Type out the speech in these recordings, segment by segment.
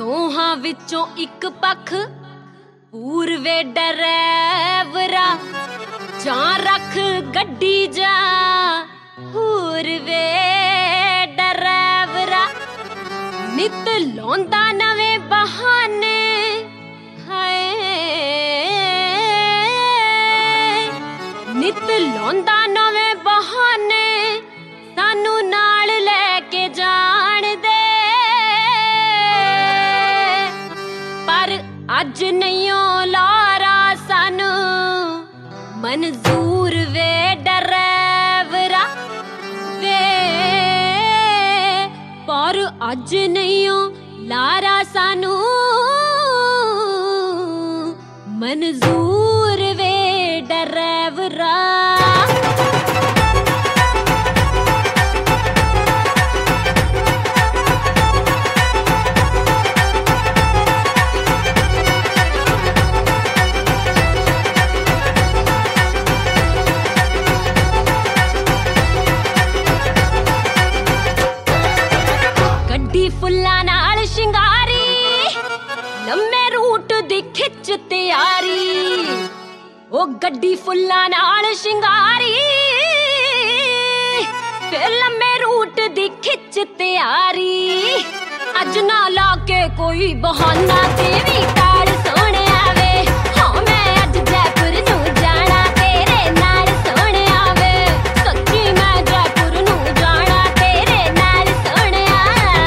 ਦੋਹਾਂ ਵਿੱਚੋਂ ਇੱਕ ਪੱਖ ਪੂਰਵੇ ਡਰੈਵਰਾ ਜਾਂ ਰੱਖ ਗੱਡੀ ਜਾ ਪੂਰਵੇ ਡਰੈਵਰਾ ਨਿਤ ਲਾਉਂਦਾ ਨਵੇਂ ਬਹਾਨੇ ਹਾਏ ਨਿਤ ਲਾਉਂਦਾ ਨਵੇਂ ਬਹਾਨੇ ਸਾਨੂੰ ਨਾਲ ਲੈ ਕੇ ਜਾਣ ਦੇ ਪਰ ਅੱਜ ਨਹੀਂਓ ਲਾਰਾ ਸਾਨੂੰ ਮਨਜ਼ੂਰ ਵੇ ਡਰੈਵਰਾ ਵੇ ਪਰ ਅੱਜ ਨਹੀਂਓ ਲਾਰਾ ਸਾਨੂੰ ਮਨਜ਼ੂਰ ਵੇ ਡਰੈਵਰਾ ਫੁੱਲਾਂ ਨਾਲ ਸ਼ਿੰਗਾਰੀ ਲੰਮੇ ਰੂਟ ਦੀ ਖਿੱਚ ਤਿਆਰੀ ਉਹ ਗੱਡੀ ਫੁੱਲਾਂ ਨਾਲ ਸ਼ਿੰਗਾਰੀ ਫਿਰ ਲੰਮੇ ਰੂਟ ਦੀ ਖਿੱਚ ਤਿਆਰੀ ਅੱਜ ਨਾ ਲਾ ਕੇ ਕੋਈ ਬਹਾਨਾ ਤੇ ਵੀ ਕਾਲ ਸੋਹਣਿਆ ਵੇ ਹਾਂ ਮੈਂ ਅੱਜ ਜੈਪੁਰ ਨੂੰ ਜਾਣਾ ਤੇਰੇ ਨਾਲ ਸੋਹਣਿਆ ਵੇ ਸੱਚੀ ਮੈਂ ਜੈਪੁਰ ਨੂੰ ਜਾਣਾ ਤੇਰੇ ਨਾਲ ਸੋਹਣਿਆ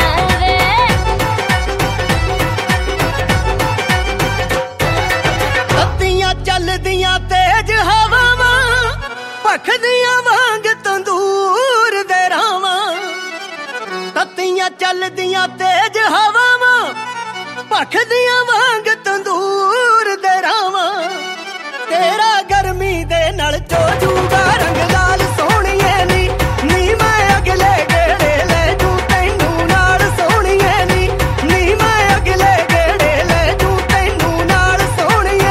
ਚੱਲਦੀਆਂ ਤੇਜ ਹਵਾਵਾਂ ਭਖਦੀਆਂ ਵਾਂਗ ਤੰਦੂਰ ਦੇ ਰਾਵਾਂ ਤੱਤੀਆਂ ਚੱਲਦੀਆਂ ਤੇਜ ਹਵਾਵਾਂ ਭਖਦੀਆਂ ਵਾਂਗ ਤੰਦੂਰ ਦੇ ਰਾਵਾਂ ਤੇਰਾ ਗਰਮੀ ਦੇ ਨਾਲ ਚੋਜੂਗਾ ਰੰਗ ਲਾਲ ਸੋਹਣੀਏ ਨੀ ਨੀ ਮੈਂ ਅਗਲੇ ਗੇੜੇ ਲੈ ਜੂ ਤੈਨੂੰ ਨਾਲ ਸੋਹਣੀਏ ਨੀ ਨੀ ਮੈਂ ਅਗਲੇ ਗੇੜੇ ਲੈ ਜੂ ਤੈਨੂੰ ਨਾਲ ਸੋਹਣੀਏ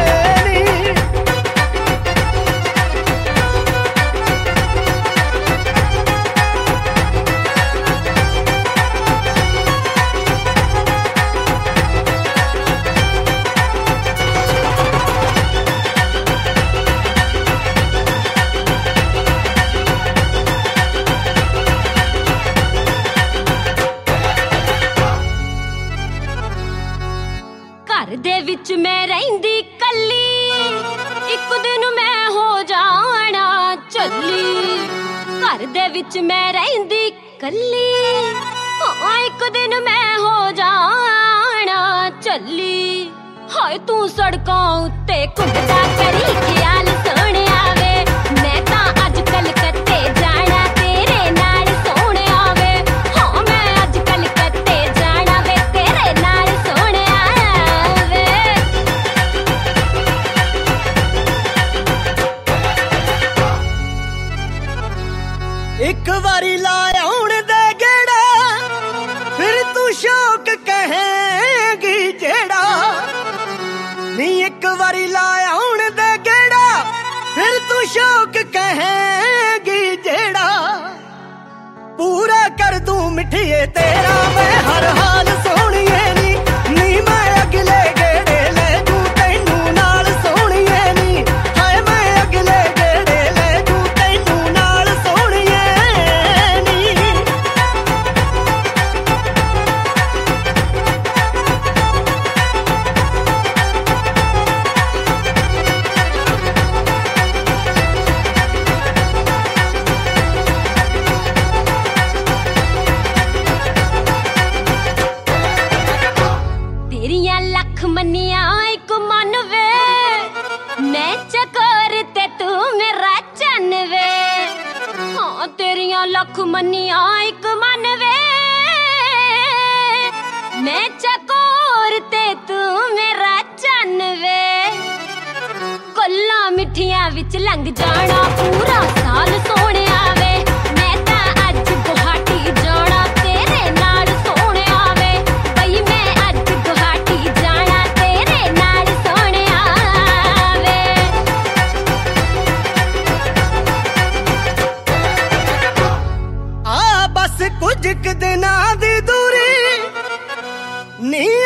ਘਰ ਦੇ ਵਿੱਚ ਮੈਂ ਰਹਿੰਦੀ ਕੱਲੀ ਇੱਕ ਦਿਨ ਮੈਂ ਹੋ ਜਾਣਾ ਚੱਲੀ ਘਰ ਦੇ ਵਿੱਚ ਮੈਂ ਰਹਿੰਦੀ ਕੱਲੀ ਹਾਂ ਇੱਕ ਦਿਨ ਮੈਂ ਹੋ ਜਾਣਾ ਚੱਲੀ ਹਾਏ ਤੂੰ ਸੜਕਾਂ ਉੱਤੇ ਘੁੰਮਦਾ ਕਰੀ ਖਿਆਲ ਸੋਹਣਿਆ ਵੇ ਮੈਂ ਤਾਂ ਅੱਜ ਕਲਕੱਤੇ ਜਾਣਾ ਤੇਰੇ ਨਾਲ ਸੋਹਣਿਆ ਵੇ ਹਾਂ ਮੈਂ ਅੱਜ ਕਲਕੱਤੇ ਜਾਣਾ ਵੇ ਤੇਰੇ ਨਾਲ ਸੋਹਣਿਆ ਵੇ ਇੱਕ ਵਾਰੀ ਲਾ ਆਉਣ ਦੇ ਗੇੜਾ ਫਿਰ ਤੂੰ ਸ਼ੌਕ ਕਹੇਂਗੀ ਜਿਹੜਾ ਨੀ ਇੱਕ ਵਾਰੀ ਲਾ ਆਉਣ ਦੇ ਗੇੜਾ ਫਿਰ ਤੂੰ ਸ਼ੌਕ ਕਹੇਂਗੀ ਜਿਹੜਾ ਪੂਰਾ ਕਰ ਦੂੰ ਮਿੱਠੀਏ ਤੇਰਾ ਮੈਂ ਹਰ ਹਾਲ ਸੋਹਣੀਏ ਨੀ ਨੀ ਮੈਂ ਅਗਲੇ ਗੇੜੇ ਲੈ ਜੂ ਤੈਨੂੰ ਨਾਲ ਸੋਹਣੀਏ ਨੀ ਹਾਏ ਮੈਂ ਅਗਲੇ ਗੇੜੇ ਲੈ ਜੂ ਤੈਨੂੰ ਨਾਲ ਸੋਹਣੀਏ ਨੀ ਤੇਰੀਆਂ ਲੱਖ ਮੰਨੀਆਂ ਇੱਕ ਮਨ ਵੇ ਮੈਂ ਚਕੋਰ ਤੇ ਤੂੰ ਮੇਰਾ ਚੰਨ ਵੇ ਹਾਂ ਤੇਰੀਆਂ ਲੱਖ ਮੰਨੀਆਂ ਇੱਕ ਮਨ ਵੇ ਮੈਂ ਚਕੋਰ ਤੇ ਤੂੰ ਮੇਰਾ ਚੰਨ ਵੇ ਗੱਲਾਂ ਮਿੱਠੀਆਂ ਵਿੱਚ ਲੰਘ ਜਾਣਾ ਪੂਰਾ ਸਾਲ ਸੋਹਣਿਆ ਵੇ ਮੈਂ ਤਾਂ ਅੱਜ ਗੁਹਾਟੀ ਜਾਣਾ ਤੇਰੇ ਨਾਲ ਸੋਹਣਿਆ ਵੇ ਬਈ ਮੈਂ ਅੱਜ ਗੁਹਾਟੀ ਜਾਣਾ ਤੇਰੇ ਨਾਲ ਸੋਹਣਿਆ ਵੇ ਆ ਬਸ ਕੁਝ ਕੁ ਦਿਨਾਂ ਦੀ ਦੂਰੀ ਨੀ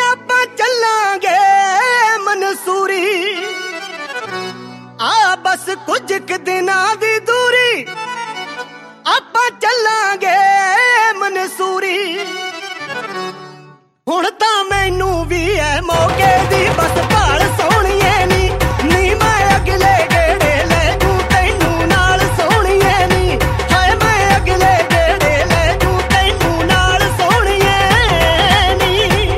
ਬਸ ਕੁਝ ਕੁ ਦਿਨਾਂ ਦੀ ਦੂਰੀ ਆਪਾਂ ਚੱਲਾਂਗੇ ਮਨਸੂਰੀ। ਹੁਣ ਤਾਂ ਮੈਨੂੰ ਵੀ ਐ ਮੌਕੇ ਦੀ ਬਸ ਭਾਲ ਸੋਹਣੀਏ ਨੀ ਮੈਂ ਅਗਲੇ ਗੇੜੇ ਲੈ ਜੂ ਤੈਨੂੰ ਨਾਲ ਸੋਹਣੀਏ ਨੀ ਹਾਏ ਮੈਂ ਅਗਲੇ ਗੇੜੇ ਲੈ ਜੂ ਤੈਨੂੰ ਨਾਲ ਸੋਹਣੀਏ ਨੀ।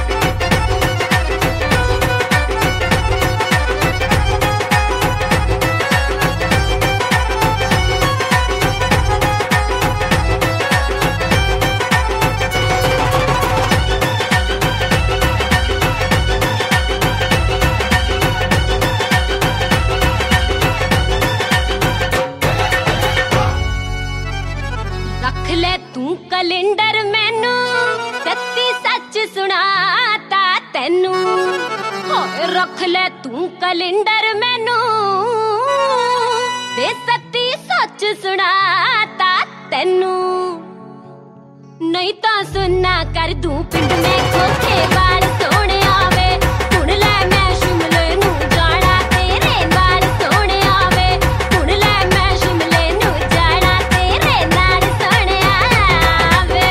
ਰੱਖ ਲੈ ਤੂੰ ਕੈਲੰਡਰ ਮੈਨੂੰ ਸੱਚੀ ਸੱਚ ਸੁਣਾਤਾ ਤੈਨੂੰ ਹੋਏ ਰੱਖ ਲੈ ਤੂੰ ਕੈਲੰਡਰ ਮੈਨੂੰ ਤੇ ਸੱਚੀ ਸੱਚ ਸੁਣਾਤਾ ਤੈਨੂੰ ਨਹੀਂ ਤਾਂ ਸੁਣਨਾ ਕਰ ਦੂੰ ਪਿੰਡ ਮੈਂ ਕੋਠੇ ਵਾਲ ਸੋਹਣਿਆ ਵੇ ਹੁਣ ਲੈ ਮੈਂ ਸ਼ਿਮਲੇ ਨੂੰ ਜਾਣਾ ਤੇਰੇ ਨਾਲ ਸੋਹਣਿਆ ਵੇ ਹੁਣ ਲੈ ਮੈਂ ਸ਼ਿਮਲੇ ਨੂੰ ਜਾਣਾ ਤੇਰੇ ਨਾਲ ਸੋਹਣਿਆ ਵੇ।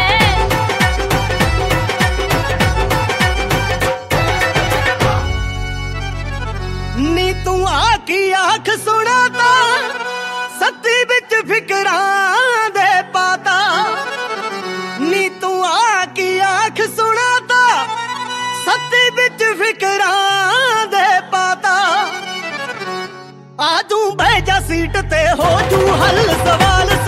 ਨੀ ਤੂੰ ਆ ਕੀ ਆਖ ਸੁਣਾ ਤਾਂ ਸੱਤੀ ਵਿੱਚ ਫਿਕਰਾਂ ਦੇ ਪਾਤਾ। ਨੀ ਤੂੰ ਆ ਕੀ ਆਖ ਸੁਣਾ ਤਾਂ ਸੱਤੀ ਵਿੱਚ ਫਿਕਰਾਂ ਦੇ ਪਾਤਾ। ਆ ਤੂੰ ਬਹਿ ਜਾ ਸੀਟ ਤੇ ਹੋ ਜੂ ਹੱਲ ਸਵਾਲ